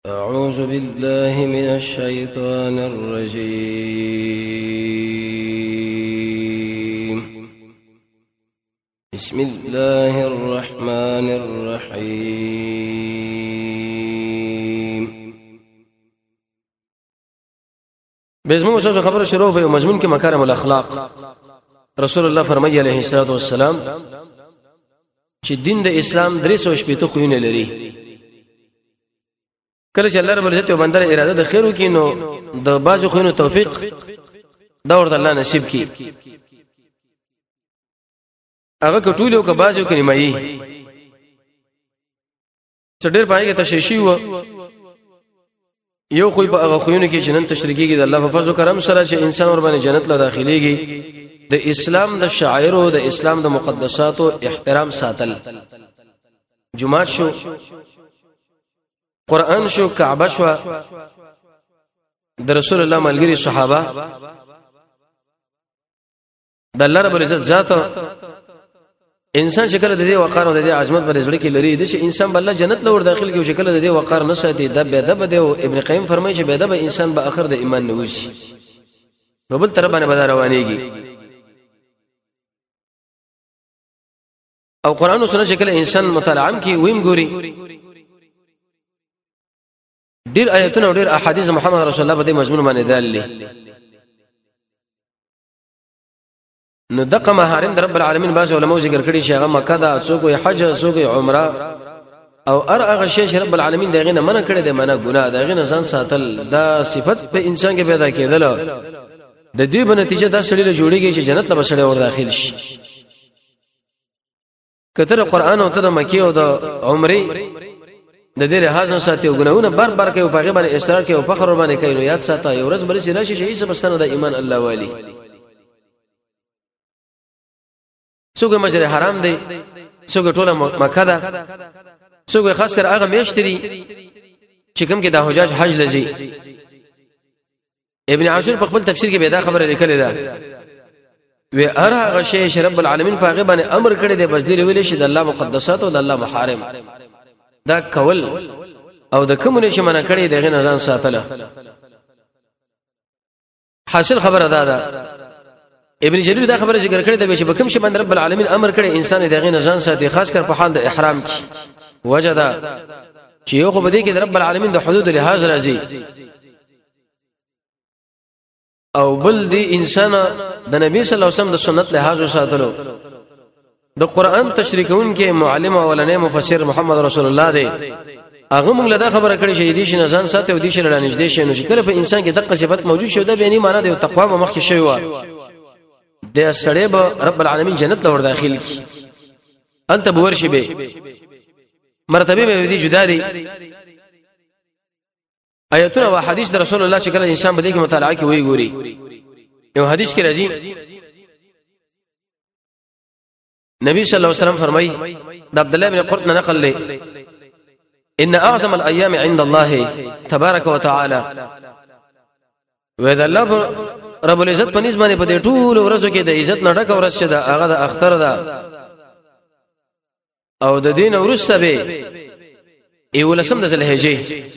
أعوذ بالله من الشيطان الرجيم. بسم الله الرحمن الرحيم. بزمو سوچ خبر شروع په مضمون کې مکارم الاخلاق. رسول الله فرمایي عليه الصلاه والسلام چې دین د اسلام 380 خوونه لري. کله چې الله رب العزت یو بنده اراده د خیر وکړي نو د بعض خوینو توفیق دا ورته الله نصیب کړي. هغه کټول یو که بعض یو کلمایي چې ډېر پای کې تشریشي و یو خو په هغه خوینو کې چې نن تشریکيږي د الله په فضل او کرم سره چې انسان ور باندې جنت له داخليږي د اسلام د شاعر او د اسلام د مقدساتو احترام ساتل. جمعات شو، قرآن شو، کعبه شو، د رسول الله ملګری صحابه د الله رب العزت ذات انسان شکل د دې وقار او د دې عظمت پر ځړ کې لري د شي انسان بل جنت لور داخل کې شکل د دې وقار نه ساتي د بيدب دی. او ابن قیم فرمایي چې بيدب انسان به اخر د ایمان نه وشي په بل طرف باندې بدار روانيږي. او قرآن او سنت شکل انسان مطالعه کې ویم ګوري ډیر آیاتونه او ډیر احادیث محمد رسول الله په دې مضمون باندې داللي. نو دغه محارم رب العالمین باز علماء ذکر کړي چې هغه مکه دا څوک حج څوک عمره او هغه شی چې رب العالمین دغه نه منع کړي د منع ګناه دغه نه ځان ساتل دا صفت په انسان کې پیدا کېدل. د دې په نتیجه دا سړی له جوړیږي چې جنت له بسړی ور داخل شي. کتر قرآن او ته مکی او د عمره د دې لحاظ نه ساتي او ګناونه بار کوي او په غیبه باندې اصرار کوي او فخر باندې کوي. نو یاد ساته یو ورځ بل شي راشي چې سبستانه د ایمان الله والی څوک مسجد حرام دی، څوک ټوله مکه ده، څوک خاص کر هغه میشتري چې کوم کې د حجاج حج لږي. ابن عاشور په خپل تفسیر کې به دا خبره لیکلې ده و هغه شی چې رب العالمین په غیبه باندې امر کړی دی بس دی ویل شي د الله مقدسات او د الله محارم دا کول او د کومونه چې منع کړي دغه نه ځان ساتله. حاصل خبره ده ابن جرير دا خبره ذکر کړي د چې بکم شي باندې رب العالمین امر کړي انسان دغه نه ځان ساتي خاص کر په حال د احرام کې وجدا چې یو خو بده کې رب العالمین د حدود لحاظ راځي او بل دی انسان د نبی صلی الله علیه وسلم د سنت لحاظ ساتلو. د قران تشریکون کې معلم اولنې مفسر محمد رسول الله دی هغه موږ له دا خبره کړې چې دې شنه ځان ساتي او دې شنه رانږدې شي نو چې کله په انسان کې دغه صفت موجود شو دا به نه معنا دی تقوا مخکې شوی و د سړی به رب العالمین جنت له ور داخل کی انت بورشي به مرتبه به دې جدا دي. آیاتونه او حدیث د رسول الله چې کله انسان به دې کې مطالعه کوي ګوري یو حدیث کې راځي نبی صلی الله علیه وسلم فرمای د عبد الله بن قرط نقل له ان اعظم الايام عند الله تبارك وتعالى وذا الله رب العزت په نسبت په دې ټول ورځو کې د عزت نه ډک ورځ شه ده هغه د اختر ده او د دین ورسته به ایولسم د ذوالحجه.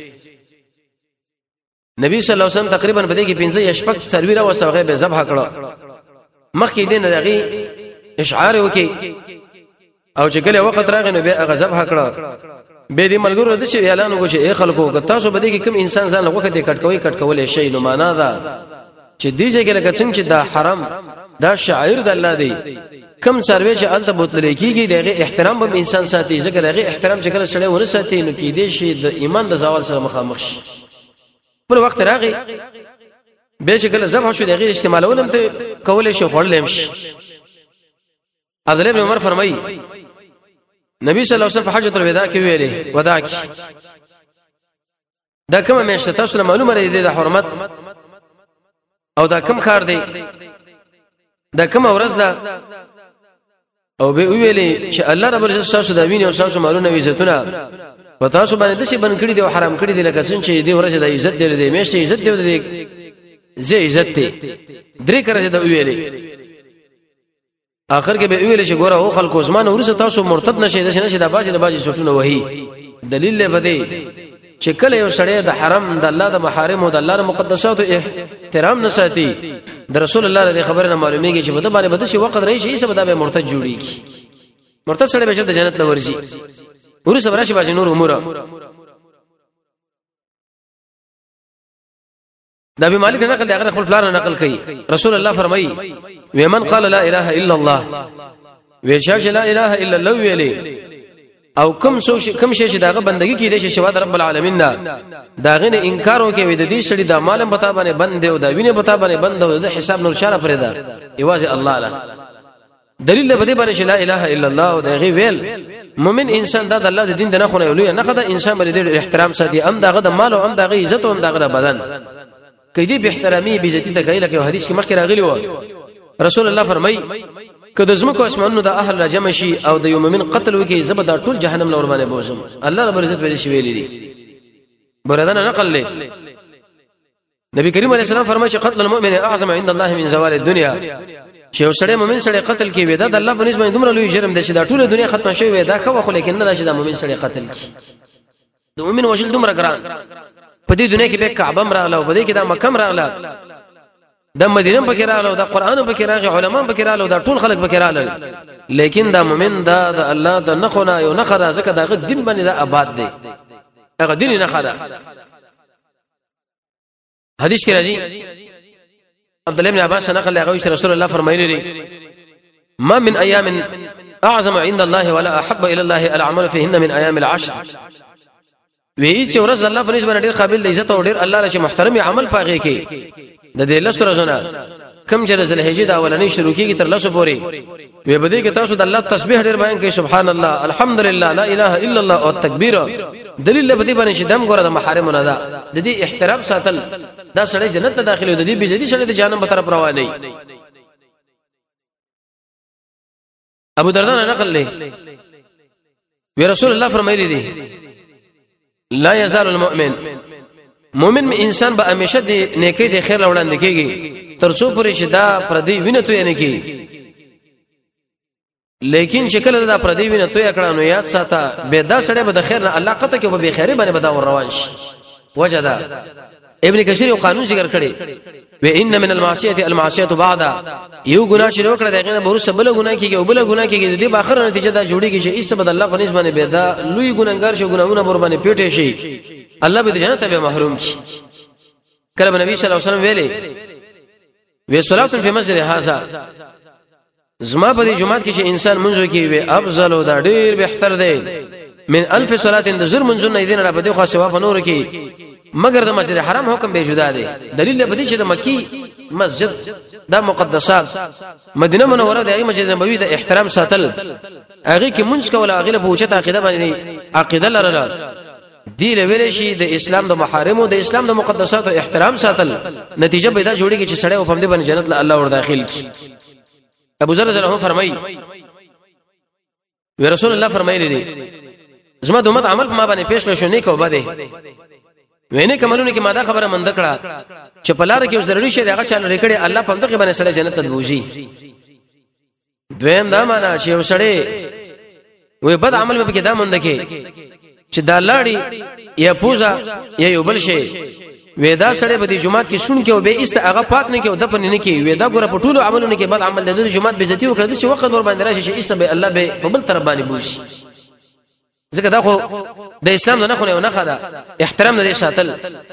نبی صلی الله علیه وسلم تقریبا په دې کې 15 یا شپږ سرویره وسوغه به ذبح کړه مخکې دین دغه اشعار وکي او چې کله وخت راغی نو به غضب حکړه به دې ملګرو د شي اعلان وکړي اے خلکو که تاسو بده کې کوم انسان ځان لغوخه دې کټکوي شي نو معنا ده چې دې ځای کې لکه څنګه چې دا حرام دا شاعر د الله دی کم سروي چې الته بوتل کېږي دغه احترام به انسان ساتي ځکه دغه احترام چې کله سړی ور ساتي نو کې دې شي د ایمان د زوال سره مخامخ شي. پر وخت راغی به چې کله ذبح شو دغه استعمالول هم ته کولای شي خړلم شي. عبد الله بن عمر فرمایي نبی صلی الله علیه وسلم په حجۃ الوداع کې ویلي وداع کې دا کومه میاشت تاسو معلومه لري د حرمت او دا کوم کار دی دا کوم ورځ ده او به ویلي چې الله رب العزت تاسو د ویني او تاسو مالونه عزتونه په تاسو باندې د شي بن کړی دی او حرام کړی دی لکه څنګه چې دې ورځ د عزت دی میاشت عزت دی زه عزت دی درې کړه دا ویلي اخر کې به ویل شي ګوره او خلکو زمانه ورسه تاسو مرتد نشئ د باج سټونه وਹੀ دلیل له بده چې کله یو سړی د حرم د الله د محارم او د الله د مقدساتو احترام نه ساتي د رسول الله د خبره نه معلومیږي چې په د باندې بده شي وخت راشي چې بده به مرتد جوړیږي مرتد سره به د جنت لورځي ور سره راشي باندې نور امور د ابي مالک نقل دغه خپل پلان نقل کړي رسول الله فرمایي ومن قال لا اله الا الله وشاش لا اله الا الله ویلي او کوم شي چې داغه بندگی کې دي چې شواد رب العالمین داغه نه انکار وکوي د دې سړي د مال په تابانه بند او د وینې په تابانه بند او د حساب نور شاره فردا ایواز الله له دلیل به دې باندې چې لا اله الا الله او دغه ویل مؤمن انسان د الله د دین نه خو نه ویلو نه خدای انسان بری د احترام ساتي ام داغه د مال او ام داغه عزت او ام داغه بدن کدی به احترامي به عزت ته غیله کې حدیث کې مخکې راغلی و رسول الله فرمای کله زمکو اسمانو د اهل راجم شي او د یو مؤمن قتل وکي زبدا ټول جهنم لور باندې بوزم الله رب عزت ویل شي ویلي دي بردان نقل له نبی کریم علیه السلام فرمایي چې قتل المؤمن اعظم عند الله من زوال الدنيا چې وسړی مؤمن سړی قتل کوي ودا د الله په نسبت دومره لوی جرم دی چې دا ټول دنیا ختمه شوی ودا خو خو لیکن نه دا چې د مؤمن سړی قتل کی د مؤمن وشل دومره ګران په دې دنیا کې به کعبه راغله او په دې کې د مکه راغله د مدینه پکې راغله د قران پکې راغله علما پکې راغله د ټول خلک پکې راغله لیکن دا مؤمن دا د الله د نخونه یو نخره ځکه دا دین باندې دا آباد دی هغه دین نخره حدیث کې راځي عبد الله بن عباس نقل هغه چې رسول الله فرمایلی دي ما من ايام اعظم عند الله ولا احب الى الله الاعمال فيهن من ايام العشر وی چې ورځ الله په نسبت ډیر قابل د عزت او ډیر الله لپاره محترمي عمل پاږي کې د دې لسو ورځې کم چې ذل حجې د اولنې شروع کیږي تر لسو پورې وی بده کې تاسو د الله تسبیح ډیر بیان کوي سبحان الله الحمدلله لا اله الا الله او تکبیر دلیل به دې باندې چې دم ګوره د محارم نه ده د دې احترام ساتل دا سړی جنت ته داخلي د دې بيزدي سړی د جهنم په طرف روان دی ابو درداء نقل له وی رسول الله فرمایلی دي لا يزال المؤمن مؤمن انسان به همیشه د نیکی د خیر وړاندې کیږي ترڅو پورې چې دا پردي وینه توې نه کی لیکن شکل دا پردي وینه توې کړه نو یاد ساته به دا سړی به د خیر نه الله قطه کې به خیره باندې بدا ور روان شي وجدا ابن کثیر یو قانون ذکر کړي و ان من المعصيه المعصيه بعد یو ګناه چې وکړه دغه نه ورسره بل ګناه کیږي او بل ګناه کیږي د دې باخره نتیجه دا جوړیږي چې ایست بد الله په نسبت باندې بيدا لوی ګناګار شو ګناونه بر باندې پیټه شي الله به جنت ته محروم شي کله نبی صلی الله علیه وسلم ویلي و صلاه فی مسجد هذا زما په دې جمعه کې چې انسان منځو کې وي افضل او دا ډیر بهتر دی من الف صلاه د زر منځو نه دین را بده خو ثواب نور کې مگر د مسجد حرام حکم به جدا دی دلیل به دي چې د مکی مسجد د مقدسات مدینه منوره د مسجد نبوي د احترام ساتل هغه کې منځ کول هغه له بوچت عقیده باندې عقیده لرله دی له ویل شي د اسلام د محارم او د اسلام د مقدسات او احترام ساتل نتیجه به دا جوړیږي چې سړی او فهم دې باندې جنت له الله ور داخل کی ابو ذر رضی الله عنه فرمایي و رسول الله فرمایلی دي زما د امت عمل ما باندې پېښ شو نیک او بده وینه کومونه کې ماده خبره مند کړه چې پلار کې ضروري شی هغه چل ریکړي الله په دغه باندې سړی جنت ته دوزي دویم دا معنا چې وسړی وې بد عمل به کې دا مند کې چې دا لاړی یا پوزا یا یو بل شی وېدا سړی به د جمعات کې شون کې او به است هغه پات نه کې او د پن نه کې وېدا ګوره په ټولو عملونو کې بد عمل د جمعات به عزت وکړي چې وخت ور باندې راشي چې است به الله به په بل طرف باندې بوشي ځکه دا خو د اسلام نه خو نه خدا احترام نه ساتل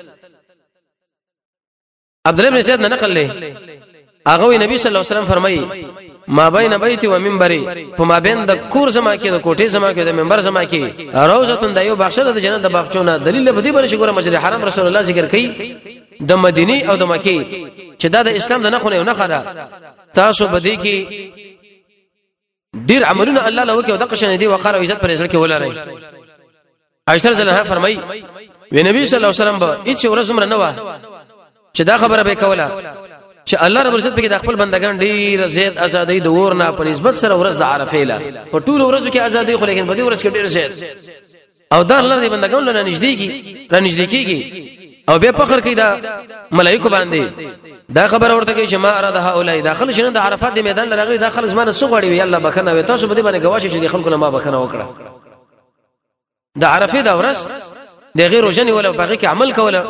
عبد الله بن زید نه نقل له هغه نبی صلی الله علیه وسلم فرمایي ما بین بیت و منبری په ما بین د کور زما کې د کوټې زما کې د منبر زما کې روزه د یو بخښه د جنت د باغچونه دلیل به دې باندې چې ګوره مسجد حرام رسول الله ذکر کوي د مدینه او د مکه چې دا د اسلام نه خو نه خدا تاسو بده کې ډیر عملونه الله له وکي او د قشن دي وقار او عزت پر اسره کې ولري عائشہ رضی الله عنها فرمایي و نبی صلی الله علیه وسلم به هیڅ ورځ عمر نه و چې دا خبره به کوله چې الله رب عزت په کې د خپل بندگان ډیر زیات ازادي د ور نه په نسبت سره ورځ د عرفه له په ټول ورځو کې ازادي خو لیکن په دې ورځ کې ډیر زیات او دا الله دې بندگان له نږدې کیږي او به فخر کوي دا ملائکه باندې دا خبر ورته کوي چې ما اراده هؤلاء داخل شنه د عرفات د میدان لرغلي داخل زمانه سو غړي وي الله بکنه وي تاسو به دې باندې گواشه چې خلکو نه ما بکنه وکړه د عرفه دا ورځ د غیر وجنی ولا باغی کې عمل کوله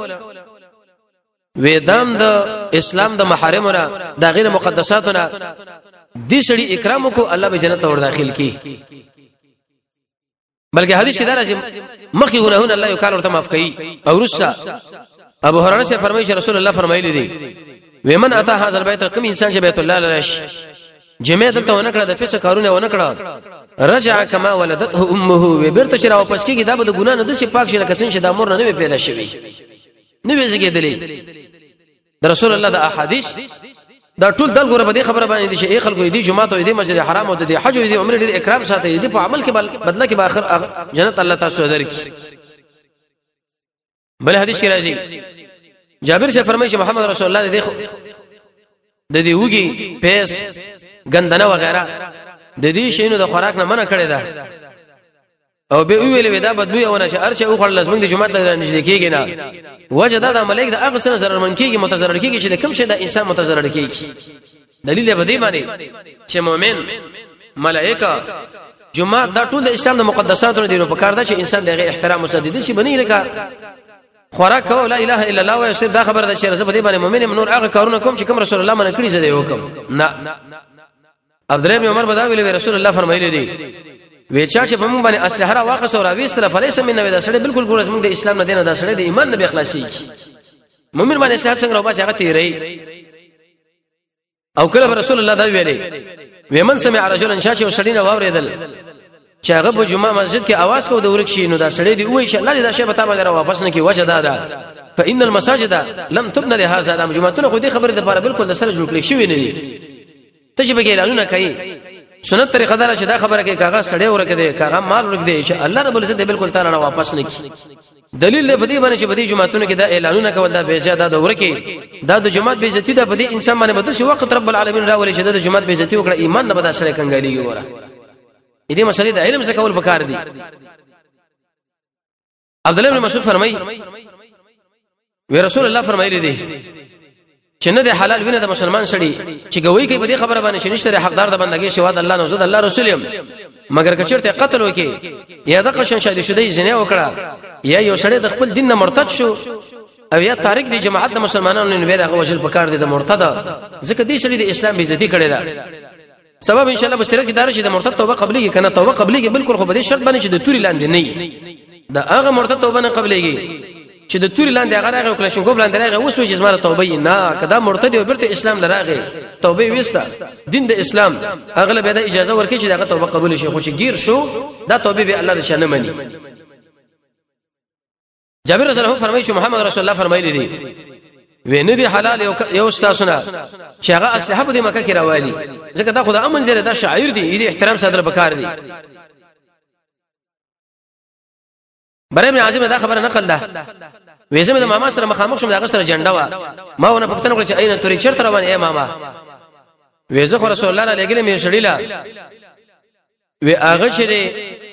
وېدام د اسلام د محارمونه د غیر مقدساتونه دې سړي اکرام کو الله به جنت ور داخل کی بلکې حدیث کې درځي مخکې ګناهونه الله یو کال ورته معاف کوي او رسا ابو هريره سے فرمایي چې رسول الله فرمایلی دي ومن اتى هذا البيت کوم انسان چې بیت الله لرش جمعه دلته ونکړه د فسق کارونه ونکړه رجع كما ولدته امه وبرته چې را واپس کیږي دا به د ګنا نه د شي پاک شي لکه څنګه چې د امر نه پیدا شوی نه ویږي د رسول الله د احادیث دا ټول دل ګوره په دې خبره باندې چې ای خلکو دې جمعه ته دې مسجد حرام او دې حج او دې عمره ډېر اکرام ساتي دې په عمل کې بدله کې به اخر جنت الله تاسو درکړي بل حدیث کې راځي جابر سے فرمایي چې محمد رسول الله د دې وږي پیس غندنه وغیرہ د دې شینو د خوراک نه منع کړی دا او به ویلې ودا بدوی او نشه ارچه او خپل لازم د جمعه ته نږدې کېږي نه وجه دا ملائک د هغه سره zarar من کېږي متضرر کېږي چې د کوم شي د انسان متضرر کېږي دلیل به دی باندې چې مؤمن ملائکه جمعه دا ټول د اسلام د مقدساتو دی نو په کار ده چې انسان دغه احترام وسدي شي بنې لکه خوراک کو لا اله الا الله او صرف دا خبره ده چې رسول په دې باندې مؤمن نور هغه کارونه کوم چې کوم رسول الله منع کړی زده وکم نه عبد الله بن عمر بداوی رسول الله فرمایلی دی ویچا چې په مونږ باندې اسلحه را واقع سره وېست را فلیس من نه دا سړی بالکل ګورز مونږ د اسلام نه دینه دا سړی د ایمان نه بخلاصي مؤمن باندې صحت څنګه راو باسي هغه تیری او کله رسول الله دا ویلي ومن سمع رجلا شاشه وسړی نه واوریدل چې هغه په جمعه مسجد کې आवाज کو د ورک شي نو دا سړی دی وای چې الله دې دا شی به تاسو باندې واپس نه کی وجه دا فإن المساجد لم تبنى لهذا الامر جمعتونه خو دې خبره د لپاره بالکل د سره جوړ کړی شوی نه دي ته چې به اعلانونه کوي سنت طریقه دار چې دا خبره کې کاغذ سړی ورکه دی کاغذ مال ورکه دی چې الله رب العزت بالکل تعالی نه واپس نه کی دلیل له بدی باندې چې بدی جمعتونه کې دا اعلانونه کول دا به زیاده دا ورکه دا د جمعت به عزت دا بدی انسان باندې بدل شي وخت رب العالمین راولي چې د جمعت به عزت وکړه ایمان نه بدا سره کنګاليږي وره دې مسلې د علم څخه کول پکار دي عبد الله بن مسعود فرمایي وی رسول الله فرمایلی دی چې نه د حلال وینه د مسلمان سړي چې ګوي کوي په دې خبره باندې چې نشته حقدار د بندګۍ شواد الله نو زد الله رسول يم مگر کچرته قتل وکي یا د قشن شادي شوی زنه وکړه یا یو سړی د خپل دین نه مرتد شو او یا تاریخ د جماعت د مسلمانانو نه بیره وجل پکار دي د مرتد ځکه دې سړي د اسلام به عزت کړي دا سبب ان شاء الله مشترک دار شي د مرتد توبه قبلي کنه توبه قبلي بالکل خو به دې شرط باندې چې د توري لاندې نه دا هغه مرتد توبه نه قبليږي چې د توري لاندې هغه راغی کله شنګوب لاندې راغی اوس وې جسمه توبه نه کدا مرتد او برته اسلام دراغی توبه وستا دین د اسلام اغلب دا اجازه ورکړي چې دغه توبه قبول شي خو چې گیر شو دا توبه به الله نشانه مني جابر رضی الله فرمایي چې محمد رسول الله فرمایلی دي وینه دي حلال یو استاسونه چې هغه اسلحه په مکه کې راوالي ځکه دا خدای امن زره دا شاعر دي دې احترام ساتل پکار دي برای ابن عازم دا خبره نقل ده وېزم د ماما سره مخامخ شوم دا سره جنډه وا ما ونه پښتنه کړ چې اين تورې چرته روان اے ماما وېزه خو رسول الله علیه وسلم یې شړیلا وې هغه چې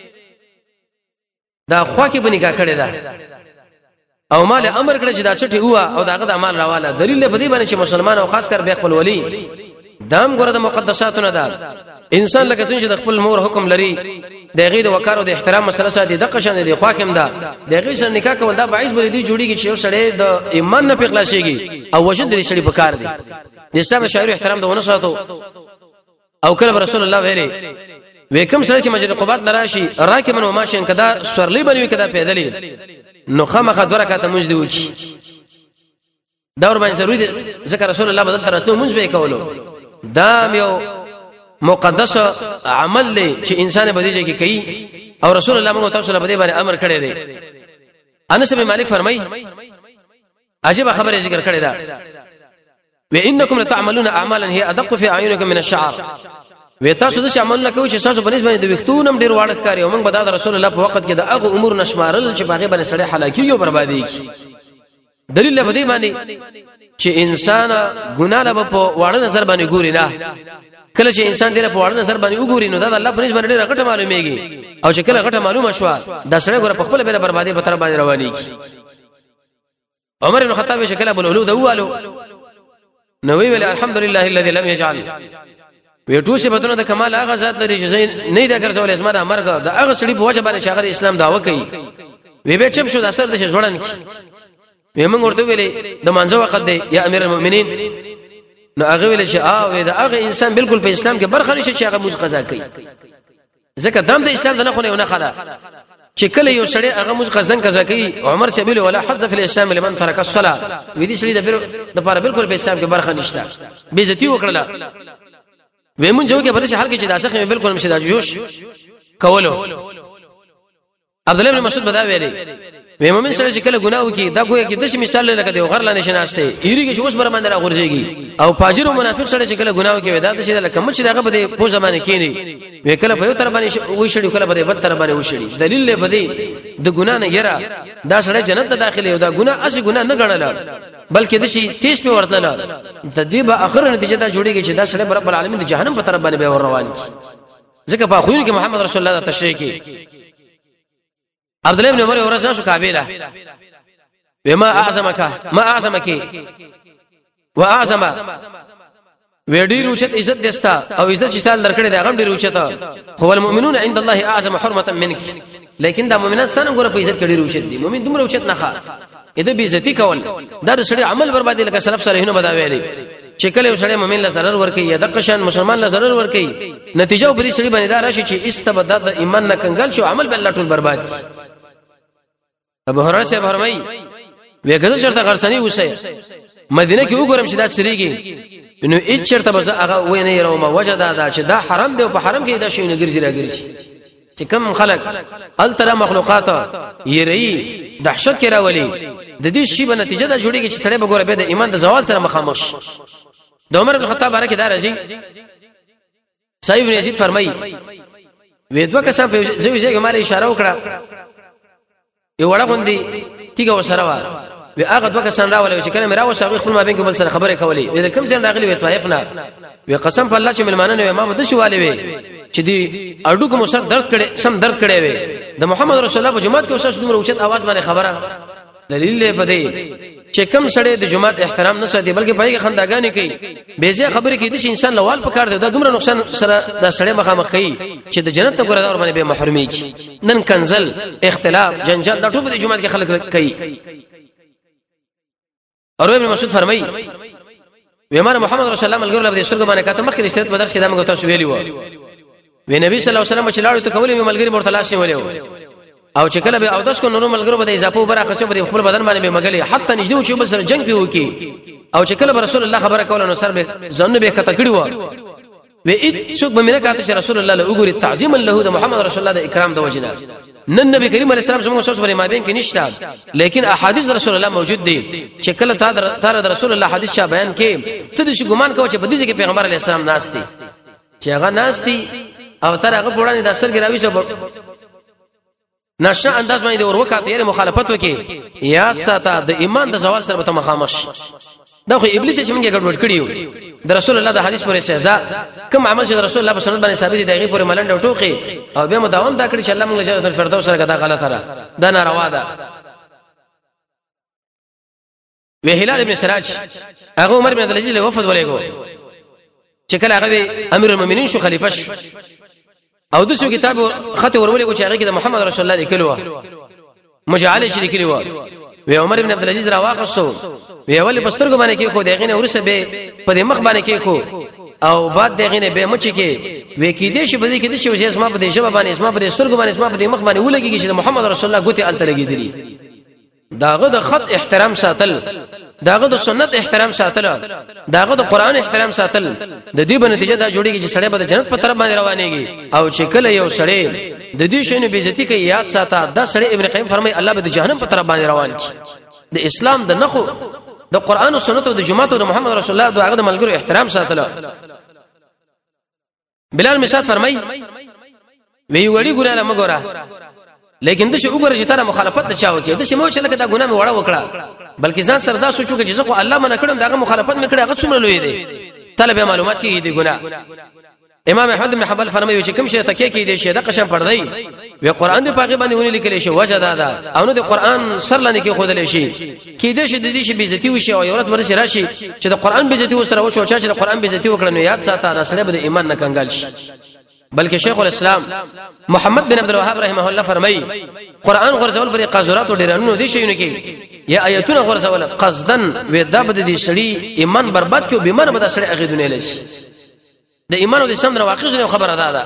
دا خوا کې بنی کا کړی دا او مال امر کړی چې دا چټي هوا او داغه د مال راواله دلیل په دې باندې چې مسلمان او خاص کر به خپل ولی دام ګره د مقدساتونه ده انسان لکه څنګه چې د خپل مور حکم لري دغه د وقار او د احترام مسله ساتي د قشن د خواکم ده دغه سره نکاح کول دا باعث بری دی جوړیږي چې یو سړی د ایمان نه پخلاصيږي او وجد لري سړی په کار دی د اسلام شاعر احترام دونه ساتو او کله رسول الله ویلي وکم سره چې مسجد قباء لراشي راکمن و ماشین کدا سورلی بنوي کدا پیدلې نو خامخ د ورکاته مجد وکي دا ور باندې ضروري دی ځکه رسول الله بدل ترته مونږ به کولو دا یو مقدس عمل دی چې انسان به دې کې کوي او رسول الله موږ تاسو له باندې امر کړی دی انس بن مالک فرمای عجیب خبره ذکر کړی دا وانکم لتعملون اعمالا هي ادق في اعینکم من الشعر و تاسو د عملونه کوي چې تاسو بنسبت د وختونم ډیر واړه کاری او موږ به د رسول الله په وخت کې د هغه امور نشمارل چې باغې باندې سړی هلاکی او بربادي کی دلیل په دې باندې چې انسان ګناه له په واړه نظر باندې ګوري نه کله چې انسان دې په واړه نظر باندې وګوري نو دا الله په نسبت ډیره غټه معلومیږي او چې کله غټه معلومه شو دا سړی ګوره په خپل بیره بربادي په تر باندې رواني کی عمر بن الخطاب شکل ابو الولود اولو نو ویل الحمدلله الذي لم يجعل ویټو څه بدونه د کمال هغه ذات لري چې نه دا ګرځول اسمه مرګ دا هغه سړي په وجه باندې شاغر اسلام داوا کوي وی به چم شو د اثر د ژوړن کی وی موږ ورته ویلې د منځو وخت دی یا امیر المؤمنین نو هغه ویل چې وی دا هغه انسان بالکل په اسلام کې برخه نشي چې هغه موږ قضا کوي ځکه دم د اسلام د نه خو نه خلا چې کله یو سړی هغه موږ قضا کوي عمر سبیل ولا حظ فی الاسلام لمن ترک الصلاه وی دي سړي د لپاره بالکل په اسلام کې برخه نشته بے عزتی وکړه وی مونږ یو کې پر شهر کې چې داسخه بالکل مشه دا جوش کولو عبد الله بن مسعود بدا ویلي وی مومن سره چې کله ګناه وکي دا ګویا کې د مثال لکه دی غر لاندې شناسته ایریږي چې اوس بر باندې راغورځيږي او فاجر او منافق سره چې کله ګناه وکي دا د شه لکه مچ دغه په دې په زمانه کې نه وی کله په یو تر باندې وې شړې کله په بل تر باندې وشړې دلیل له بده د ګناه نه یرا دا سره جنت ته داخله یو دا ګناه اسی ګناه نه غړل بلکې د شي تیز په ورتله تدبیر اخر نتیجه دا جوړیږي چې دا سره رب العالمین د جهنم په طرف باندې به ور روان کی ځکه په خوین کې محمد رسول الله تشریح کی عبد الله بن عمر ورسا شو قابله وما اعظمك واعظم وډیر اوچت عزت دستا او عزت چې تعالی درکړي دا غم ډیر اوچت هو المؤمنون عند الله اعظم حرمه منك لیکن دا مؤمنان څنګه ګوره په عزت کې ډیر اوچت دي مؤمن دومره اوچت نه ښه اته به عزت کول دا سړي عمل بربادي لکه سلف صالحینو بدا ویلي چې کله سړي مؤمن له ضرر ور کوي یا د قشان مسلمان له ضرر ور کوي نتیجه په دې سړي باندې دا راشي چې استبداد ایمان نه کنګل شو عمل بل ټول برباد ابو هريره سے فرمایي وګزه چرته غرسنی وسه مدینه کې وګورم چې دا چریږي نو هیڅ چرته بس هغه وې نه یروم وجدا دا چې دا حرام دی او په حرام کې دا شی نه ګرځي راګرځي چې کم خلق ال ترى مخلوقات یری دهشت کې راولي د دې شی په نتیجه دا جوړیږي چې سړی وګوره به د ایمان د زوال سره مخامخ د عمر بن الخطاب بارے کې دا راځي صاحب بن یزید فرمایي وې دوه کسان په ځای کې مال اشاره وکړه یو وړه غوندي تیګه وسره و وی هغه دوه کسان راول چې کله مې راو شاغي خپل ما بین کې بل سره خبره کولې وې کوم ځای راغلی وې طائف نه وی قسم په الله چې ملمانه نه امام د شواله وې چې دی اډو کوم سر درد کړي سم درد کړي وې د محمد رسول الله په جماعت کې اوسه دومره اوچت आवाज باندې خبره دلیل له بده چې کم سړی د جماعت احترام نه ساتي بلکې پایګه خنداګانې کوي به ځای خبره کې د انسان لوال پکار دی دا دومره نقصان سره د سړی مخامخ کوي چې د جنت ته ګورې اور باندې به محرومي کی نن کنزل اختلاف جنجال د ټول د جماعت کې خلک کوي اور ابن مسعود فرمایي ویمار محمد رسول الله ملګرو له سرګ باندې کاته مخکې رسالت بدرس کې دا موږ تاسو ویلی و وی نبی صلی الله علیه وسلم چې لاړو ته کولې ملګری مرتلا شي ویلو او چې کله به او داس کو نور ملګرو به اضافه برخه شو په خپل بدن باندې به مګلې حتی نږدې چې بل سره جنگ پیو کی او چې کله رسول الله خبره کوله نو سر به ځنه به کته کړی و وی څوک به مینه کاته چې رسول الله له وګوري تعظیم له د محمد رسول الله د اکرام د وجنه نن نبی کریم علیه السلام څنګه سوس باندې ما بین کې نشته لیکن احادیث رسول الله موجود دي چې کله تا رسول الله حدیث چا بیان کې ته د شي ګمان کوي چې په دې کې پیغمبر علیه السلام ناشتي چې هغه ناشتي او تر هغه پوړانی د اثر کې راوي چې نشه انداز باندې ور وکړه یې مخالفت وکي یاد ساته د ایمان د زوال سره به مخامخ دا خو ابلیس چې موږ ګډوډ کړیو د رسول الله د حدیث پورې سزا کوم عمل چې رسول الله په سنت باندې ثابت دی هغه پورې ملنډ او ټوکی او به مداوم دا کړی چې الله موږ جنت الفردوس سره دا غلطه را دا ناروا ده وی هلال ابن سراج هغه عمر بن عبد العزيز له وفد ولېګو چې کله هغه امیر المؤمنین شو خلیفہ شو او د څو کتاب خط ورولېګو چې هغه کې د محمد رسول الله لیکلو مجعل شي لیکلو وی عمر ابن عبد العزيز را واقصو وی اول پسترګ باندې کې کو دغه نه ورسه به په مخ باندې کې کو او بعد دغه نه به مچ کې وی کې دې شي بده کې دې شي اسما په دې شبه باندې اسما په دې سرګ باندې اسما په دې مخ باندې ولګي چې محمد رسول الله ګوتې الته لګېدلی داغه د خط احترام ساتل داغه د سنت احترام ساتل داغه د قران احترام ساتل د دې په نتیجه دا جوړیږي چې سړی به د جنت په طرف باندې روانيږي او چې کله یو سړی د دې شنو بیزتی کوي یاد ساته دا سړی ابن قیم فرمای الله به د جهنم په طرف باندې روان کی د اسلام د نخو د قران او سنت او د جماعت او د محمد رسول الله دغه د ملګرو احترام ساتل بلال مسعود فرمای وی وړي ګره له مګوره لیکن د شي وګوره چې تر مخالفت نه چاو کې د شي مو چې لکه دا ګناه مې وړه وکړه بلکې ځان سره دا سوچو کې چې زه الله منع کړم داغه مخالفت مې کړه هغه څومره لوی دی طلب معلومات کې دي ګناه امام احمد بن حنبل فرمایي چې کوم شی تکي کې دي شي د قشم پردای وی قران دی پاکي باندې ونی لیکل شي وجه دا او نو د قران سر لنه کې خود لشي کې دې شي د دې شي بیزتی وشي او یورت ورسي راشي چې د قران بیزتی وسره وشو چې د قران بیزتی وکړنو یاد ساته رسله به د ایمان نه کنګل شي بلکې شیخ الاسلام محمد بن عبد الوهاب رحمه الله فرمایي قران غرزول پر قاذورات او ډیرانو دي شيونه کې یا آیتونه غرزول قصدن ودا بد دي سړي ایمان برباد کیو بیمار بد سړي اخیدونه لشي د ایمان او د اسلام واقع خبره ده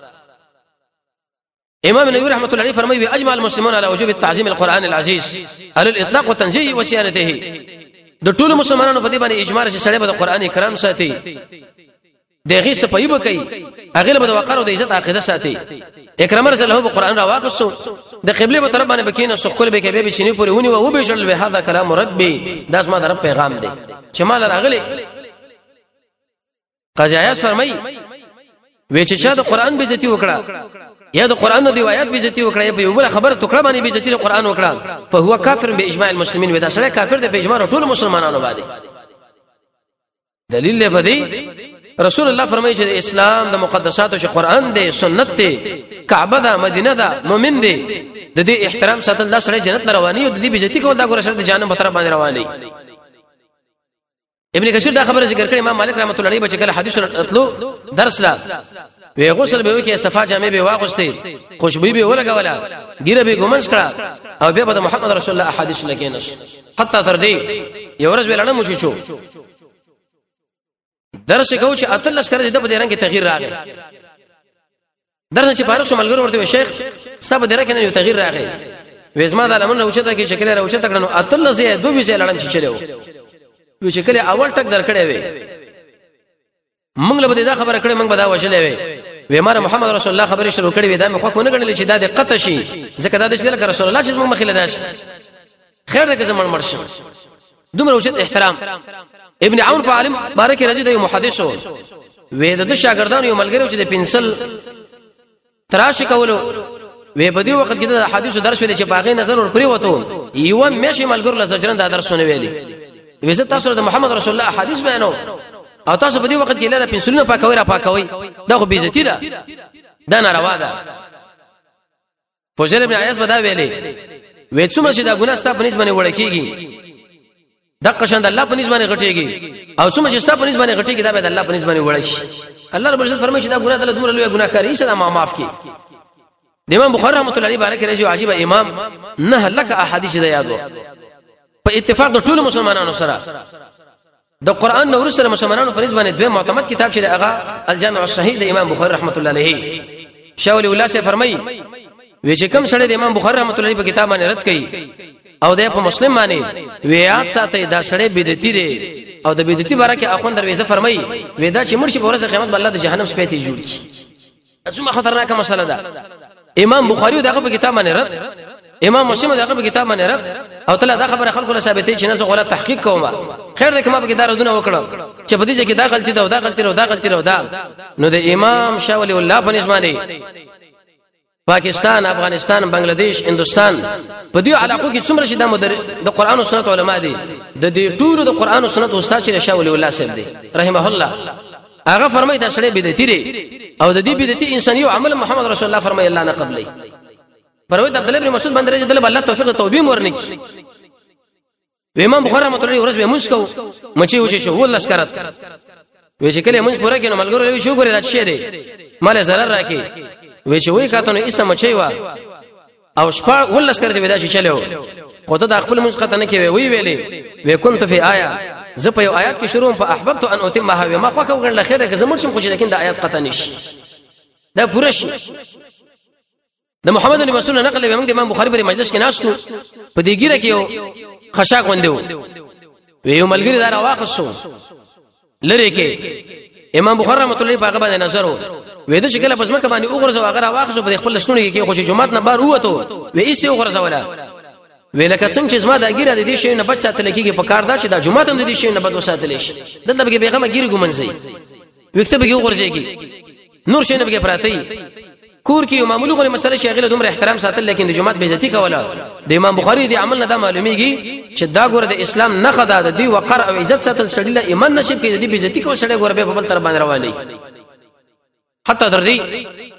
امام النووي رحمه الله عليه فرمایي اجمع المسلمون على وجوب التعظيم القران العزيز على الاطلاق وتنزيه وصيانته د ټول مسلمانانو په دې باندې اجماع شي سړي به قران کرام ساتي دغه صفای به کوي هغه به د وقار او د عزت عقیده ساتي اکرام رسول الله قرآن را واقصو د قبله په طرف باندې بکینه سخل به کې به شنی پورې ونی او به شل به هذا کلام ربي داس ما در پیغام دی چې مال راغلی قاضي عیاض فرمای وی چې د قرآن به عزت وکړه یا د قرآن د روایت به عزت وکړه په یو بل خبره ټکړه باندې به عزت قرآن وکړه په هو کافر به اجماع المسلمین ودا سره کافر دی په اجماع ټول مسلمانانو باندې دلیل له بدی رسول الله فرمایي چې اسلام د مقدسات او قرآن دی سنت دی کعبه ده مدینه ده مؤمن دی د دې احترام ساتل الله سره جنت رواني او د دې بیزتی کول دا ګور سره د جهنم په طرف باندې رواني ابن کثیر دا خبره ذکر کړي امام مالک رحمت الله علیه بچ کله حدیث اتلو درس لا وی غسل به وکي صفه جامع به واغسته خوشبو به ولګولا ګیره به ګمنس کړه او به د محمد رسول الله احادیث لکینس حتی تر دې یو ورځ ولړم شو درس کو چې اتلس کړه د په رنګ تغییر راغی درس چې پاره شو ملګرو ورته شیخ ستاسو په درکه نه یو تغییر راغی وېزما د لمن اوچته کې شکل راوچته کړنو اتلس یې دوه ویزه لړم چې چلو وی چې کله اول ټک درکړې وي موږ له دې دا خبره کړې موږ به دا وشلې وي ماره محمد رسول الله خبره شروع کړې وي دا مخ کو نه غنل چې دا د قطع شي ځکه دا د رسول الله چې موږ مخې لناش خیر دې زمون مرشه دومره وشت احترام ابن عون په عالم بارک رضی د محدث وې د شاګردانو یو ملګری چې د پنسل تراش کولو وې په دې وخت کې د حدیث درس ویل چې باغې نظر ور پرې وته یو مېشي ملګرو له زجرن د درسونه ویلي وې تاسو د محمد رسول الله حدیث بیانو او تاسو په دې وخت کې لاره پنسلونه پاکوي را پاکوي دا خو بیزتی ده دا ناروا ده فوجل ابن عیاض بدا ویلي وې څومره چې دا ګناه ستاسو په نسبت باندې وړ کیږي د قشند الله په نسبت باندې غټيږي او څومره چې ستاسو په نسبت باندې غټيږي دا به الله په نسبت باندې وړ شي الله رب عزت فرمایي چې دا ګناه د دومره لوی ګناه کوي چې دا معاف کی د امام بخاری رحمۃ اللہ علیہ بارک رضی عجیب امام نه لک احادیث د یادو په اتفاق د ټول مسلمانانو سره د قران نور سره مسلمانانو په نسبت باندې دوه معتمد کتاب چې هغه الجامع الصحیح د امام بخاری رحمۃ اللہ علیہ شاول الله سے فرمایي وی چې کوم سره د امام بخاری رحمۃ اللہ علیہ په کتاب باندې رد کړي او د مسلم باندې ویات ساتي دا سړی بدعتي دی او د بدعتي بارکه اخوند دروازه فرمایي ودا چې مرشي په ورځ قیامت الله د جهنم سپېته جوړ کی څومره خطرناکه مسله ده امام بخاری دغه په کتاب باندې رد امام مسلم دغه په کتاب باندې رد او تعالی دا خبره خلکو له ثابتې چې نه زه غلط تحقیق کوم خیر ده کما په کې دارونه وکړو چې په دې کې دا غلطي ده او دا غلطي ده او دا غلطي ده نو د امام شاه ولی الله په نسبت پاکستان افغانستان بنگلاديش هندستان په دې علاقو کې څومره چې د قران او سنت علما دي د دې ټولو د قران او سنت استاد چې شاه ولی الله صاحب دي رحمه الله هغه فرمایي دا سړی بدعتي دی او د دې بدعتي انساني عمل محمد رسول الله فرمایي الله نه قبلي پروت عبد الله بن مسعود باندې رضی الله توفیق توبې ورنکي امام بخاری رحمۃ اللہ ورځ به مونږ کو مچي وچی شو ولس کرت وی چې کله مونږ پوره کینو ملګرو وی شو ګورې دا شه دی مال zarar راکې وی چې وی کاته نو اسه مچي وا او شپه ولس کړ دې ودا چې چلو خدای د خپل مونږ قطه نه کوي وی ویلې وی كنت فی آیه زه په یو آیات کې شروع فاحببت ان اتمها ما خو کوم غن خیر ده زموږ شم خو چې لیکن د آیات قطه نشي دا پوره شي د محمد بن مسعود نقل به موږ د امام بخاری په مجلس کې ناشتو په دې ګیره کې یو خشاک وندو یو ملګری دار واخصو لری کې امام بخاری رحمۃ اللہ په هغه باندې نظر و د شکل پس مکه باندې وګرځو هغه واخصو په خپل لسنونه کې خو چې جمعه نه بار وته و ایسه وګرځو ولا ولکه څنګه چې زما د ګیره د دې شی نه بچ ساتل کېږي په کار دا چې د جمعه هم د دې شی نه بد وساتل شي دلته به پیغمبر ګیره ګمنځي وکته به وګرځيږي نور شي نه به پراتی کور کې یو معمولی غوړي مسله شیغله دومره احترام ساتل لیکن د جمعه به عزت کوله د امام بخاری دی عمل نه دا معلومیږي چې دا ګوره د اسلام نه خدا د دی وقار او عزت ساتل سړی له ایمان نشي کې د دې به عزت کول سړی ګوره به په بل تر باندې رواني حتی در دې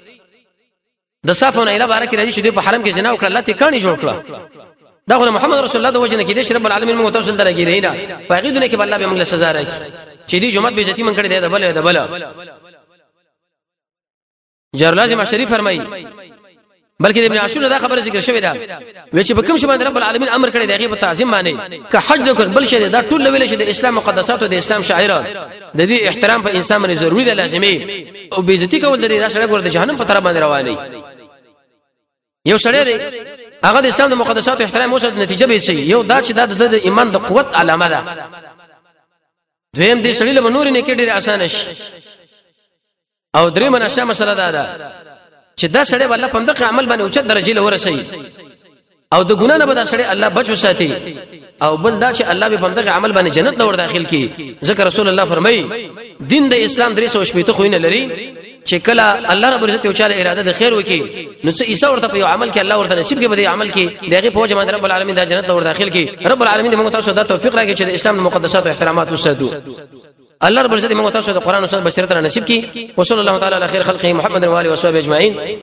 د صفونه اله بارک راځي چې په حرم کې زنا وکړه الله ته کاني جوړ کړه دا غو محمد رسول الله د وجه نه کې د رب العالمین مو توسل درګی رینه باغیدونه کې الله به موږ له سزا راکړي چې دې جمعه به عزت من کړي دی د بل جار لازم شریف فرمایي بلکې ابن عاشور دا خبره ذکر شوی دا وی چې په کوم شی باندې رب العالمین امر کړی دی هغه په تعظیم باندې که حج د بل شی دا ټول ویل شي د اسلام مقدسات او د اسلام شعائر د دې احترام په انسان باندې ضروری دی لازمي او بے عزتی کول د دې دا سره ګور د جهنم په طرف باندې رواني یو سړی دی هغه د اسلام د مقدسات او احترام اوسه نتیجه به شي یو دا چې د ایمان د قوت علامه ده دویم دې سړی له نور نه کې ډېر اسانه شي او درې منشه مسله ده چې دا سړی والله په دغه عمل باندې اوچت درجه له ورسي او د ګنا نه به دا سړی الله بچو ساتي او بل دا چې الله به په دغه عمل باندې جنت لور داخل کی ذکر رسول الله فرمایي دین د اسلام درې سو شپې ته خوینه لري چې کله الله رب عزت او چاله اراده د خیر وکي نو څه عیسی ورته په عمل کې الله ورته نصیب کې بده عمل کې دغه په جماعت رب العالمین د جنت لور داخل کی رب العالمین موږ تاسو ته توفیق راکړي چې د اسلام مقدسات او احترامات وساتو الله رب عزت موږ تاسو ته قران او سنت بشریت نصیب کی وصلی الله تعالی علی خیر خلقه محمد و علیه و صحبه اجمعین